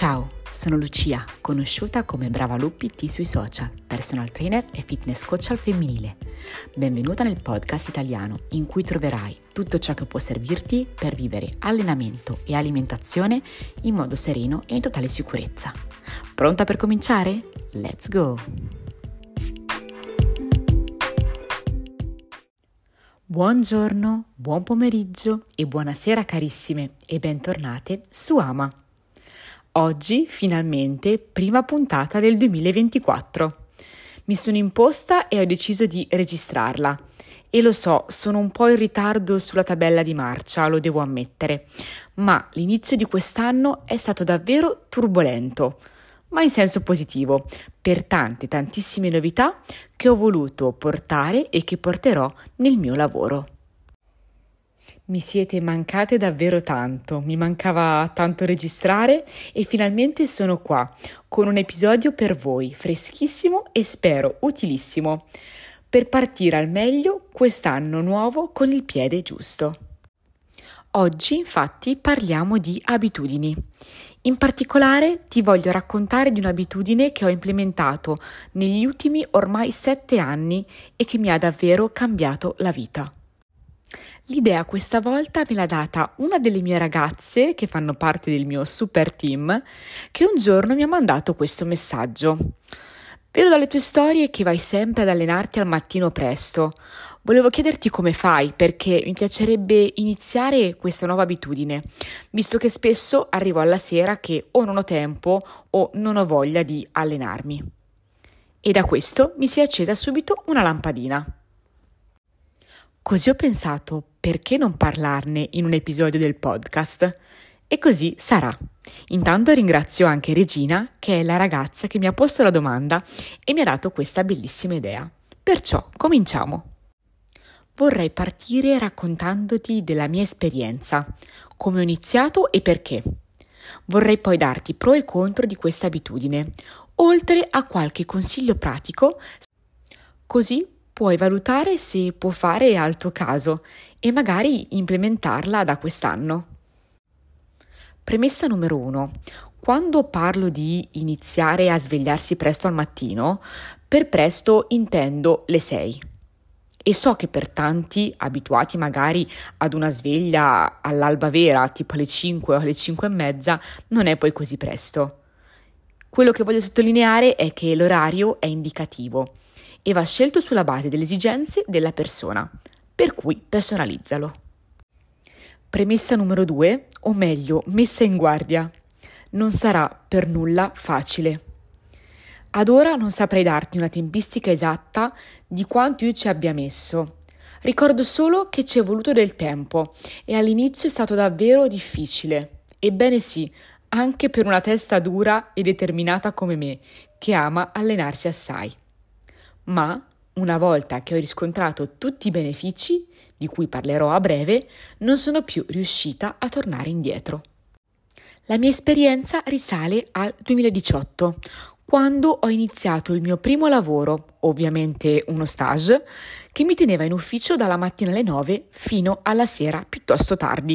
Ciao, sono Lucia, conosciuta come Brava Lupi sui social, personal trainer e fitness coach al femminile. Benvenuta nel podcast italiano in cui troverai tutto ciò che può servirti per vivere allenamento e alimentazione in modo sereno e in totale sicurezza. Pronta per cominciare? Let's go! Buongiorno, buon pomeriggio e buonasera carissime e bentornate su Ama. Oggi finalmente prima puntata del 2024. Mi sono imposta e ho deciso di registrarla. E lo so, sono un po' in ritardo sulla tabella di marcia, lo devo ammettere, ma l'inizio di quest'anno è stato davvero turbolento, ma in senso positivo, per tantissime novità che ho voluto portare e che porterò nel mio lavoro. Mi siete mancate davvero tanto, mi mancava tanto registrare e finalmente sono qua con un episodio per voi, freschissimo e spero utilissimo, per partire al meglio quest'anno nuovo con il piede giusto. Oggi infatti parliamo di abitudini. In particolare ti voglio raccontare di un'abitudine che ho implementato negli ultimi ormai 7 anni e che mi ha davvero cambiato la vita. L'idea questa volta me l'ha data una delle mie ragazze che fanno parte del mio super team, che un giorno mi ha mandato questo messaggio. Vedo dalle tue storie che vai sempre ad allenarti al mattino presto. Volevo chiederti come fai, perché mi piacerebbe iniziare questa nuova abitudine, visto che spesso arrivo alla sera che o non ho tempo o non ho voglia di allenarmi. E da questo mi si è accesa subito una lampadina. Così ho pensato, perché non parlarne in un episodio del podcast? E così sarà. Intanto ringrazio anche Regina, che è la ragazza che mi ha posto la domanda e mi ha dato questa bellissima idea. Perciò, cominciamo. Vorrei partire raccontandoti della mia esperienza, come ho iniziato e perché. Vorrei poi darti pro e contro di questa abitudine, oltre a qualche consiglio pratico, così puoi valutare se può fare al tuo caso e magari implementarla da quest'anno. Premessa numero 1. Quando parlo di iniziare a svegliarsi presto al mattino, per presto intendo le 6. E so che per tanti, abituati magari ad una sveglia all'alba vera, tipo alle 5 o alle 5 e mezza, non è poi così presto. Quello che voglio sottolineare è che l'orario è indicativo e va scelto sulla base delle esigenze della persona, per cui personalizzalo. Premessa numero 2, o meglio, messa in guardia. Non sarà per nulla facile. Ad ora non saprei darti una tempistica esatta di quanto io ci abbia messo. Ricordo solo che ci è voluto del tempo e all'inizio è stato davvero difficile. Ebbene sì, anche per una testa dura e determinata come me, che ama allenarsi assai. Ma, una volta che ho riscontrato tutti i benefici, di cui parlerò a breve, non sono più riuscita a tornare indietro. La mia esperienza risale al 2018, quando ho iniziato il mio primo lavoro, ovviamente uno stage, che mi teneva in ufficio dalla mattina alle 9 fino alla sera piuttosto tardi.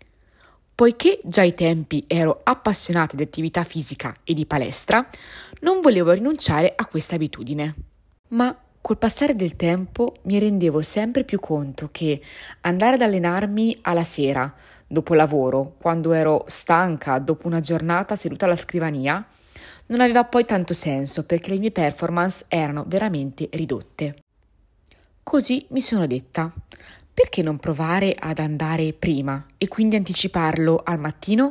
Poiché già ai tempi ero appassionata di attività fisica e di palestra, non volevo rinunciare a questa abitudine. Ma col passare del tempo mi rendevo sempre più conto che andare ad allenarmi alla sera, dopo lavoro, quando ero stanca dopo una giornata seduta alla scrivania, non aveva poi tanto senso perché le mie performance erano veramente ridotte. Così mi sono detta, perché non provare ad andare prima e quindi anticiparlo al mattino?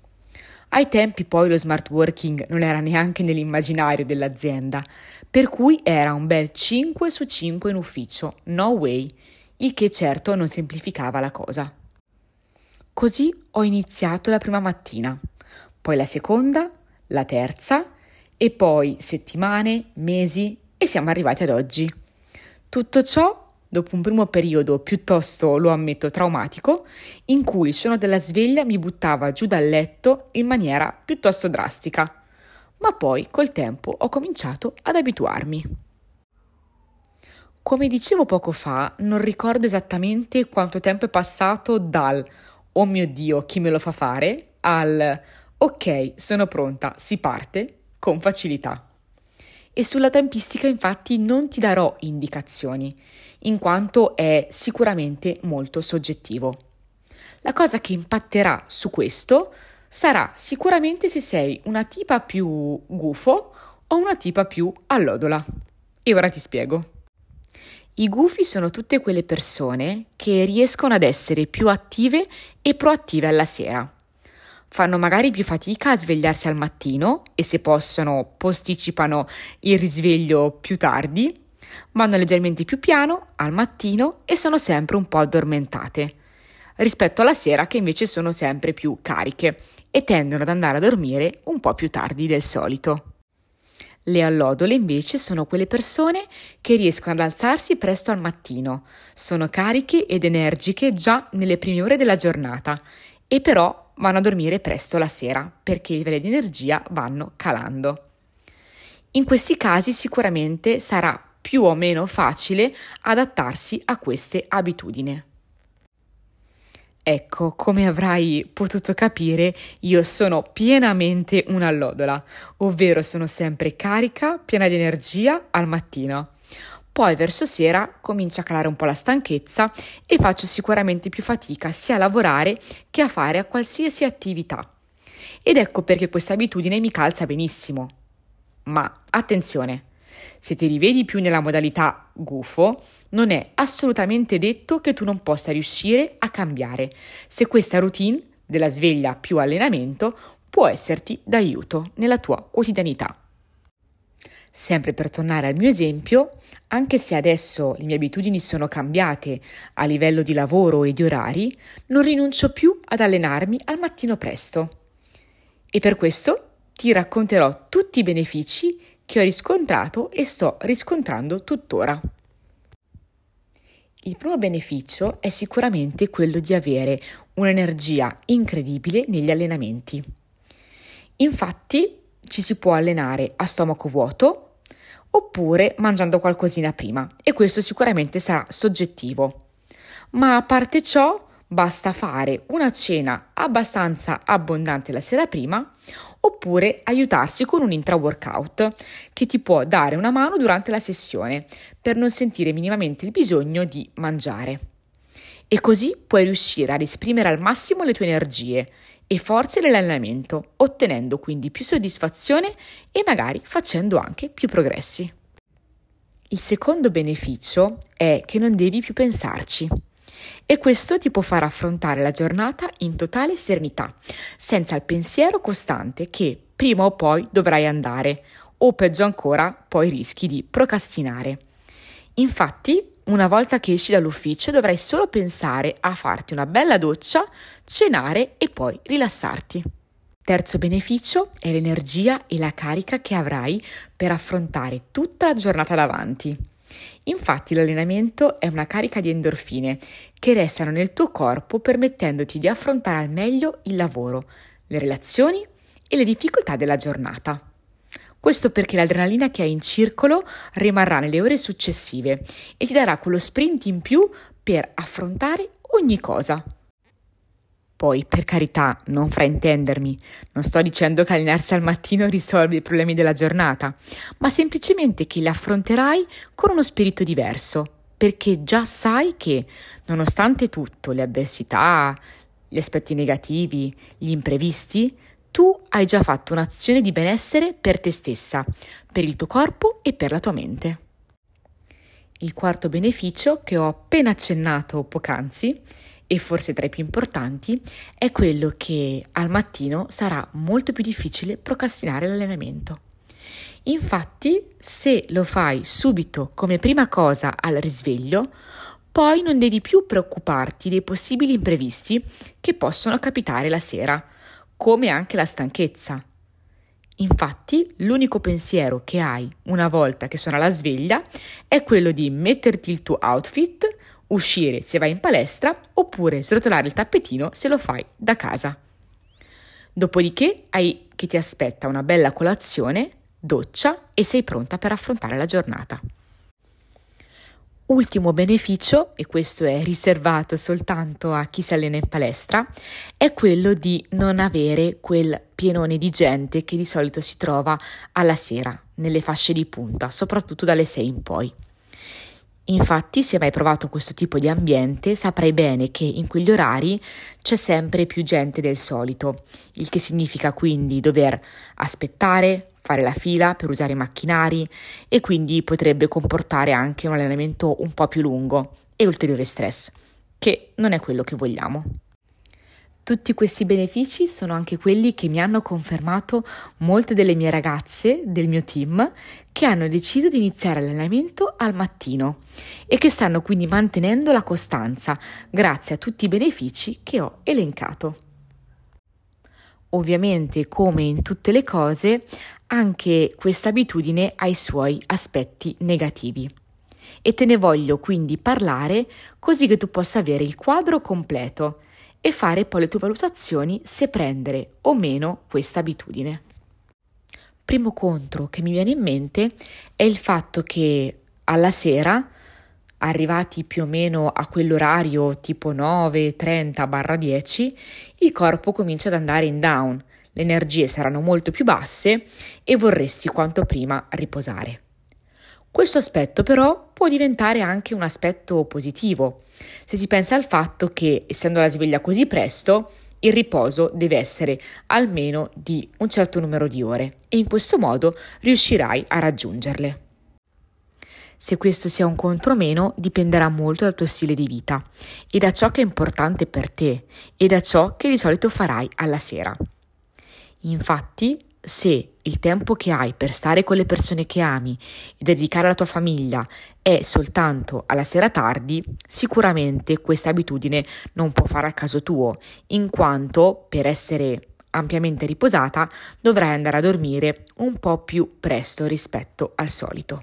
Ai tempi poi lo smart working non era neanche nell'immaginario dell'azienda, per cui era un bel 5 su 5 in ufficio, no way, il che certo non semplificava la cosa. Così ho iniziato la prima mattina, poi la seconda, la terza e poi settimane, mesi e siamo arrivati ad oggi. Tutto ciò dopo un primo periodo piuttosto, lo ammetto, traumatico, in cui il suono della sveglia mi buttava giù dal letto in maniera piuttosto drastica. Ma poi, col tempo, ho cominciato ad abituarmi. Come dicevo poco fa, non ricordo esattamente quanto tempo è passato dal «Oh mio Dio, chi me lo fa fare?» al ok, sono pronta, si parte con facilità. E sulla tempistica infatti non ti darò indicazioni, in quanto è sicuramente molto soggettivo. La cosa che impatterà su questo sarà sicuramente se sei una tipa più gufo o una tipa più allodola. E ora ti spiego. I gufi sono tutte quelle persone che riescono ad essere più attive e proattive alla sera. Fanno magari più fatica a svegliarsi al mattino e se possono posticipano il risveglio più tardi, vanno leggermente più piano al mattino e sono sempre un po' addormentate, rispetto alla sera che invece sono sempre più cariche e tendono ad andare a dormire un po' più tardi del solito. Le allodole invece sono quelle persone che riescono ad alzarsi presto al mattino, sono cariche ed energiche già nelle prime ore della giornata e però vanno a dormire presto la sera perché i livelli di energia vanno calando. In questi casi sicuramente sarà più o meno facile adattarsi a queste abitudini. Ecco, come avrai potuto capire, io sono pienamente un'allodola, ovvero sono sempre carica, piena di energia al mattino. Poi verso sera comincia a calare un po' la stanchezza e faccio sicuramente più fatica sia a lavorare che a fare a qualsiasi attività. Ed ecco perché questa abitudine mi calza benissimo. Ma attenzione! Se ti rivedi più nella modalità gufo, non è assolutamente detto che tu non possa riuscire a cambiare, se questa routine della sveglia più allenamento può esserti d'aiuto nella tua quotidianità. Sempre per tornare al mio esempio, anche se adesso le mie abitudini sono cambiate a livello di lavoro e di orari, non rinuncio più ad allenarmi al mattino presto. E per questo ti racconterò tutti i benefici che ho riscontrato e sto riscontrando tuttora. Il primo beneficio è sicuramente quello di avere un'energia incredibile negli allenamenti. Infatti ci si può allenare a stomaco vuoto oppure mangiando qualcosina prima e questo sicuramente sarà soggettivo. Ma a parte ciò, basta fare una cena abbastanza abbondante la sera prima oppure aiutarsi con un intra-workout che ti può dare una mano durante la sessione per non sentire minimamente il bisogno di mangiare. E così puoi riuscire ad esprimere al massimo le tue energie e forze nell'allenamento, ottenendo quindi più soddisfazione e magari facendo anche più progressi. Il secondo beneficio è che non devi più pensarci. E questo ti può far affrontare la giornata in totale serenità, senza il pensiero costante che prima o poi dovrai andare, o peggio ancora, poi rischi di procrastinare. Infatti, una volta che esci dall'ufficio dovrai solo pensare a farti una bella doccia, cenare e poi rilassarti. Terzo beneficio è l'energia e la carica che avrai per affrontare tutta la giornata davanti. Infatti l'allenamento è una carica di endorfine che restano nel tuo corpo permettendoti di affrontare al meglio il lavoro, le relazioni e le difficoltà della giornata. Questo perché l'adrenalina che hai in circolo rimarrà nelle ore successive e ti darà quello sprint in più per affrontare ogni cosa. Poi, per carità, non fraintendermi, non sto dicendo che allenarsi al mattino risolve i problemi della giornata, ma semplicemente che li affronterai con uno spirito diverso, perché già sai che, nonostante tutto, le avversità, gli aspetti negativi, gli imprevisti, tu hai già fatto un'azione di benessere per te stessa, per il tuo corpo e per la tua mente. Il quarto beneficio, che ho appena accennato poc'anzi, e forse tra i più importanti, è quello che al mattino sarà molto più difficile procrastinare l'allenamento. Infatti, se lo fai subito come prima cosa al risveglio, poi non devi più preoccuparti dei possibili imprevisti che possono capitare la sera, come anche la stanchezza. Infatti, l'unico pensiero che hai una volta che suona la sveglia è quello di metterti il tuo outfit, uscire se vai in palestra oppure srotolare il tappetino se lo fai da casa. Dopodiché che ti aspetta una bella colazione, doccia e sei pronta per affrontare la giornata. Ultimo beneficio, e questo è riservato soltanto a chi si allena in palestra, è quello di non avere quel pienone di gente che di solito si trova alla sera, nelle fasce di punta, soprattutto dalle 6 in poi. Infatti, se hai mai provato questo tipo di ambiente, saprai bene che in quegli orari c'è sempre più gente del solito, il che significa quindi dover aspettare, fare la fila per usare i macchinari e quindi potrebbe comportare anche un allenamento un po' più lungo e ulteriore stress, che non è quello che vogliamo. Tutti questi benefici sono anche quelli che mi hanno confermato molte delle mie ragazze del mio team che hanno deciso di iniziare l'allenamento al mattino e che stanno quindi mantenendo la costanza grazie a tutti i benefici che ho elencato. Ovviamente, come in tutte le cose, anche questa abitudine ha i suoi aspetti negativi e te ne voglio quindi parlare così che tu possa avere il quadro completo e fare poi le tue valutazioni se prendere o meno questa abitudine. Primo contro che mi viene in mente è il fatto che alla sera, arrivati più o meno a quell'orario tipo 9:30-10, il corpo comincia ad andare in down, le energie saranno molto più basse e vorresti quanto prima riposare. Questo aspetto però può diventare anche un aspetto positivo, se si pensa al fatto che, essendo la sveglia così presto, il riposo deve essere almeno di un certo numero di ore e in questo modo riuscirai a raggiungerle. Se questo sia un contro o meno dipenderà molto dal tuo stile di vita e da ciò che è importante per te e da ciò che di solito farai alla sera. Infatti, se il tempo che hai per stare con le persone che ami e dedicare alla tua famiglia è soltanto alla sera tardi, sicuramente questa abitudine non può fare al caso tuo, in quanto per essere ampiamente riposata dovrai andare a dormire un po' più presto rispetto al solito.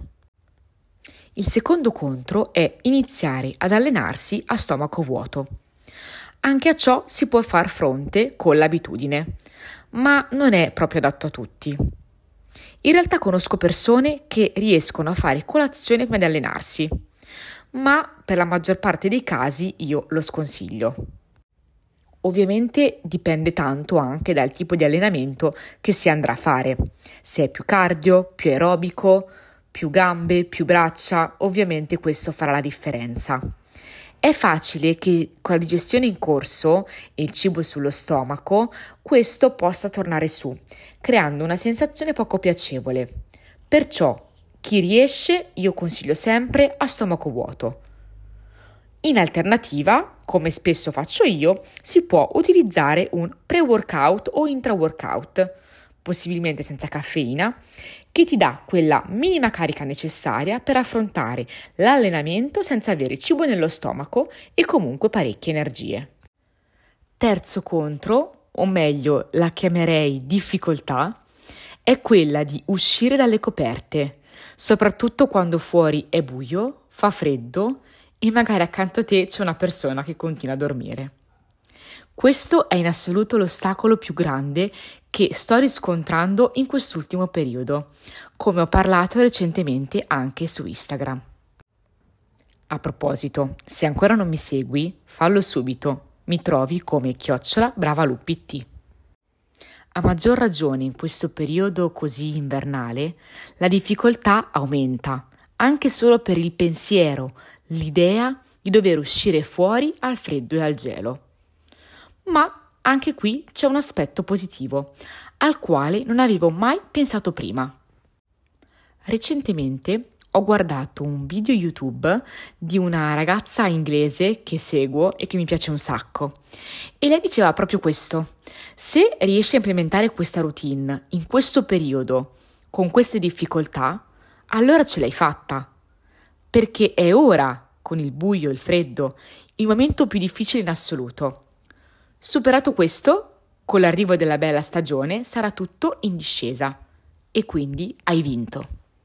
Il secondo contro è iniziare ad allenarsi a stomaco vuoto. Anche a ciò si può far fronte con l'abitudine, ma non è proprio adatto a tutti. In realtà conosco persone che riescono a fare colazione prima di allenarsi, ma per la maggior parte dei casi io lo sconsiglio. Ovviamente dipende tanto anche dal tipo di allenamento che si andrà a fare, se è più cardio, più aerobico, più gambe, più braccia, ovviamente questo farà la differenza. È facile che con la digestione in corso e il cibo sullo stomaco questo possa tornare su, creando una sensazione poco piacevole. Perciò chi riesce io consiglio sempre a stomaco vuoto. In alternativa, come spesso faccio io, si può utilizzare un pre-workout o intra-workout, possibilmente senza caffeina, che ti dà quella minima carica necessaria per affrontare l'allenamento senza avere cibo nello stomaco e comunque parecchie energie. Terzo contro, o meglio la chiamerei difficoltà, è quella di uscire dalle coperte, soprattutto quando fuori è buio, fa freddo e magari accanto a te c'è una persona che continua a dormire. Questo è in assoluto l'ostacolo più grande che sto riscontrando in quest'ultimo periodo, come ho parlato recentemente anche su Instagram. A proposito, se ancora non mi segui, fallo subito, mi trovi come @bravalupt. A maggior ragione in questo periodo così invernale, la difficoltà aumenta, anche solo per il pensiero, l'idea di dover uscire fuori al freddo e al gelo. Ma anche qui c'è un aspetto positivo, al quale non avevo mai pensato prima. Recentemente ho guardato un video YouTube di una ragazza inglese che seguo e che mi piace un sacco. E lei diceva proprio questo: se riesci a implementare questa routine in questo periodo, con queste difficoltà, allora ce l'hai fatta. Perché è ora, con il buio e il freddo, il momento più difficile in assoluto. Superato questo, con l'arrivo della bella stagione sarà tutto in discesa e quindi hai vinto.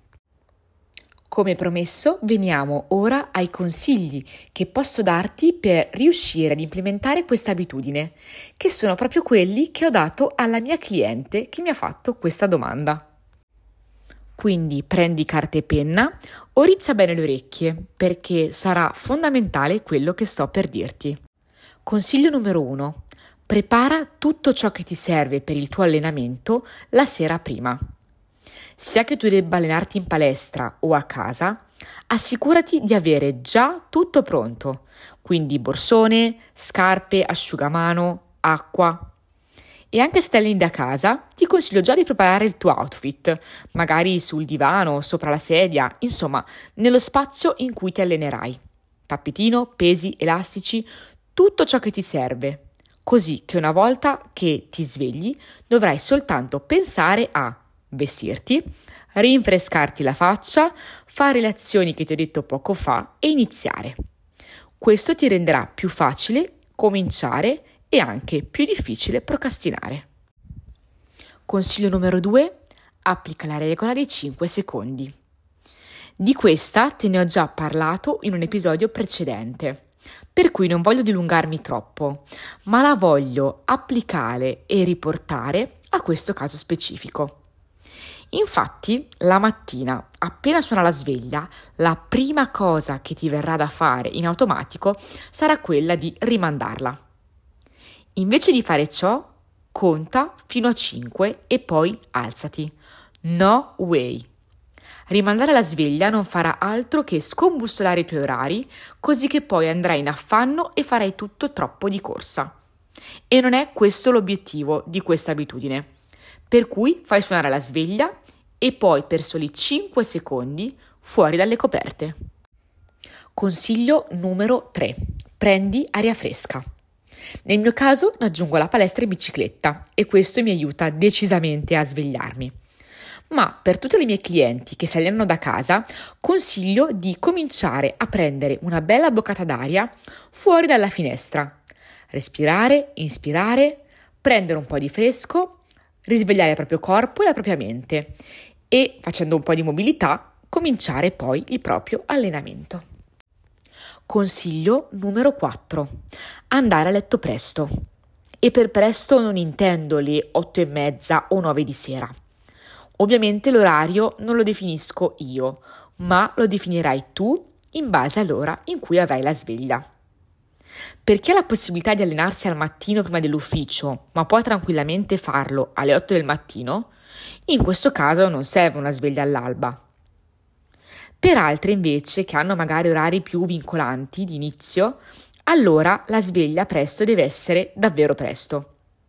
Come promesso, veniamo ora ai consigli che posso darti per riuscire ad implementare questa abitudine, che sono proprio quelli che ho dato alla mia cliente che mi ha fatto questa domanda. Quindi prendi carta e penna o rizza bene le orecchie perché sarà fondamentale quello che sto per dirti. Consiglio numero 1. Prepara tutto ciò che ti serve per il tuo allenamento la sera prima. Sia che tu debba allenarti in palestra o a casa, assicurati di avere già tutto pronto, quindi borsone, scarpe, asciugamano, acqua. E anche se ti alleni da casa, ti consiglio già di preparare il tuo outfit, magari sul divano, sopra la sedia, insomma, nello spazio in cui ti allenerai. Tappetino, pesi, elastici, tutto ciò che ti serve, così che una volta che ti svegli dovrai soltanto pensare a vestirti, rinfrescarti la faccia, fare le azioni che ti ho detto poco fa e iniziare. Questo ti renderà più facile cominciare e anche più difficile procrastinare. Consiglio numero 2. Applica la regola dei 5 secondi. Di questa te ne ho già parlato in un episodio precedente, per cui non voglio dilungarmi troppo, ma la voglio applicare e riportare a questo caso specifico. Infatti, la mattina, appena suona la sveglia, la prima cosa che ti verrà da fare in automatico sarà quella di rimandarla. Invece di fare ciò, conta fino a 5 e poi alzati. No way! Rimandare la sveglia non farà altro che scombussolare i tuoi orari, così che poi andrai in affanno e farai tutto troppo di corsa. E non è questo l'obiettivo di questa abitudine. Per cui fai suonare la sveglia e poi per soli 5 secondi fuori dalle coperte. Consiglio numero 3. Prendi aria fresca. Nel mio caso aggiungo la palestra in bicicletta e questo mi aiuta decisamente a svegliarmi. Ma per tutte le mie clienti che si allenano da casa, consiglio di cominciare a prendere una bella boccata d'aria fuori dalla finestra. Respirare, inspirare, prendere un po' di fresco, risvegliare il proprio corpo e la propria mente e, facendo un po' di mobilità, cominciare poi il proprio allenamento. Consiglio numero 4. Andare a letto presto. E per presto non intendo le 8:30 o 9 di sera. Ovviamente l'orario non lo definisco io, ma lo definirai tu in base all'ora in cui avrai la sveglia. Per chi ha la possibilità di allenarsi al mattino prima dell'ufficio, ma può tranquillamente farlo alle 8 del mattino, in questo caso non serve una sveglia all'alba. Per altri invece, che hanno magari orari più vincolanti di inizio, allora la sveglia presto deve essere davvero presto.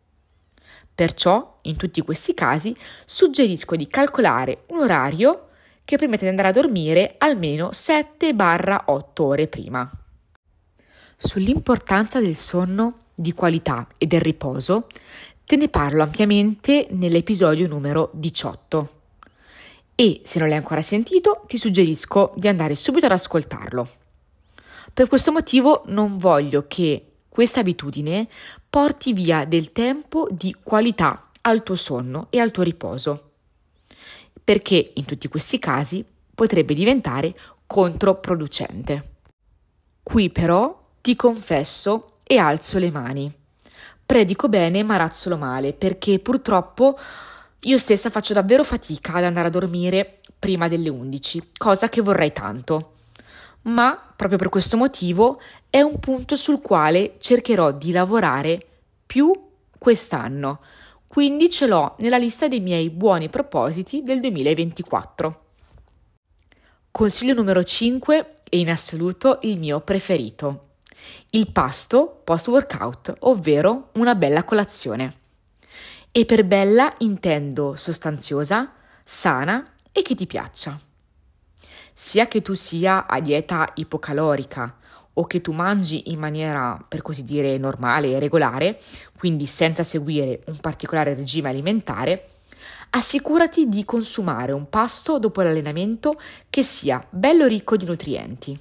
Perciò, in tutti questi casi, suggerisco di calcolare un orario che permette di andare a dormire almeno 7-8 ore prima. Sull'importanza del sonno di qualità e del riposo te ne parlo ampiamente nell'episodio numero 18. E se non l'hai ancora sentito, ti suggerisco di andare subito ad ascoltarlo. Per questo motivo non voglio che questa abitudine porti via del tempo di qualità al tuo sonno e al tuo riposo, perché in tutti questi casi potrebbe diventare controproducente. Qui però ti confesso e alzo le mani. Predico bene ma razzolo male, perché purtroppo io stessa faccio davvero fatica ad andare a dormire prima delle 11, cosa che vorrei tanto. Ma proprio per questo motivo è un punto sul quale cercherò di lavorare più quest'anno, quindi ce l'ho nella lista dei miei buoni propositi del 2024. Consiglio numero 5 e in assoluto il mio preferito: il pasto post-workout, ovvero una bella colazione. E per bella intendo sostanziosa, sana e che ti piaccia. Sia che tu sia a dieta ipocalorica o che tu mangi in maniera, per così dire, normale e regolare, quindi senza seguire un particolare regime alimentare, assicurati di consumare un pasto dopo l'allenamento che sia bello ricco di nutrienti.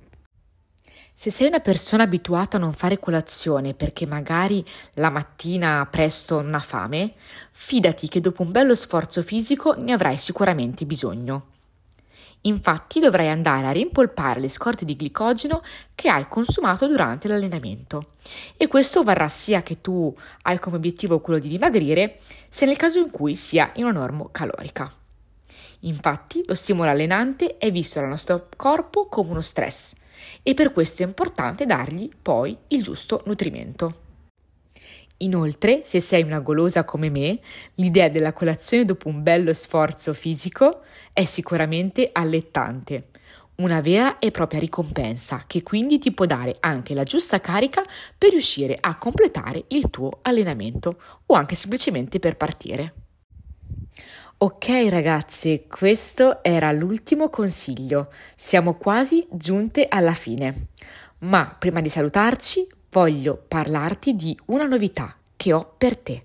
Se sei una persona abituata a non fare colazione perché magari la mattina presto non ha fame, fidati che dopo un bello sforzo fisico ne avrai sicuramente bisogno. Infatti dovrai andare a rimpolpare le scorte di glicogeno che hai consumato durante l'allenamento e questo varrà sia che tu hai come obiettivo quello di dimagrire, sia nel caso in cui sia in una norma calorica. Infatti, lo stimolo allenante è visto dal nostro corpo come uno stress e per questo è importante dargli poi il giusto nutrimento. Inoltre, se sei una golosa come me, l'idea della colazione dopo un bello sforzo fisico è sicuramente allettante. Una vera e propria ricompensa che quindi ti può dare anche la giusta carica per riuscire a completare il tuo allenamento o anche semplicemente per partire. Ok ragazze, questo era l'ultimo consiglio. Siamo quasi giunte alla fine. Ma prima di salutarci voglio parlarti di una novità che ho per te.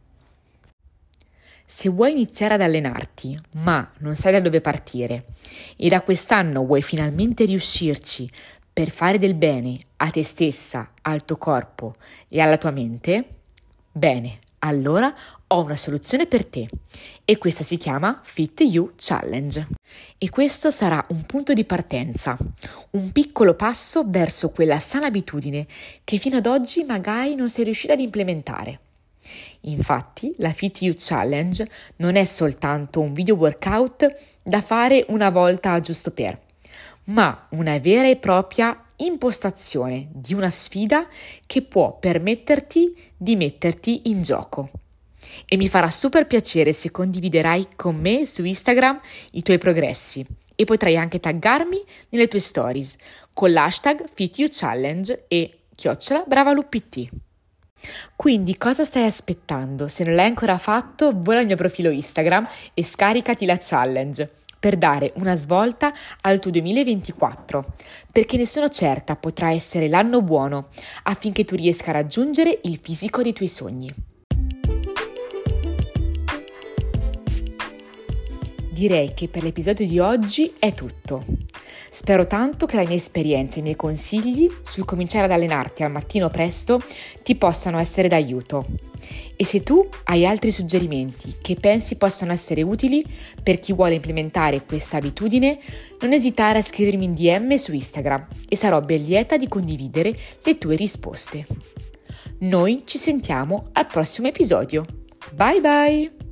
Se vuoi iniziare ad allenarti, ma non sai da dove partire e da quest'anno vuoi finalmente riuscirci per fare del bene a te stessa, al tuo corpo e alla tua mente, bene, allora ho una soluzione per te e questa si chiama Fit You Challenge. E questo sarà un punto di partenza, un piccolo passo verso quella sana abitudine che fino ad oggi magari non sei riuscita ad implementare. Infatti, la Fit You Challenge non è soltanto un video workout da fare una volta giusto per, ma una vera e propria impostazione di una sfida che può permetterti di metterti in gioco. E mi farà super piacere se condividerai con me su Instagram i tuoi progressi e potrai anche taggarmi nelle tue stories con l'hashtag FitYouChallenge e @bravalupt. Quindi cosa stai aspettando? Se non l'hai ancora fatto, vola al mio profilo Instagram e scaricati la challenge per dare una svolta al tuo 2024, perché ne sono certa potrà essere l'anno buono affinché tu riesca a raggiungere il fisico dei tuoi sogni. Direi che per l'episodio di oggi è tutto. Spero tanto che la mia esperienza e i miei consigli sul cominciare ad allenarti al mattino presto ti possano essere d'aiuto. E se tu hai altri suggerimenti che pensi possano essere utili per chi vuole implementare questa abitudine, non esitare a scrivermi in DM su Instagram e sarò ben lieta di condividere le tue risposte. Noi ci sentiamo al prossimo episodio. Bye bye!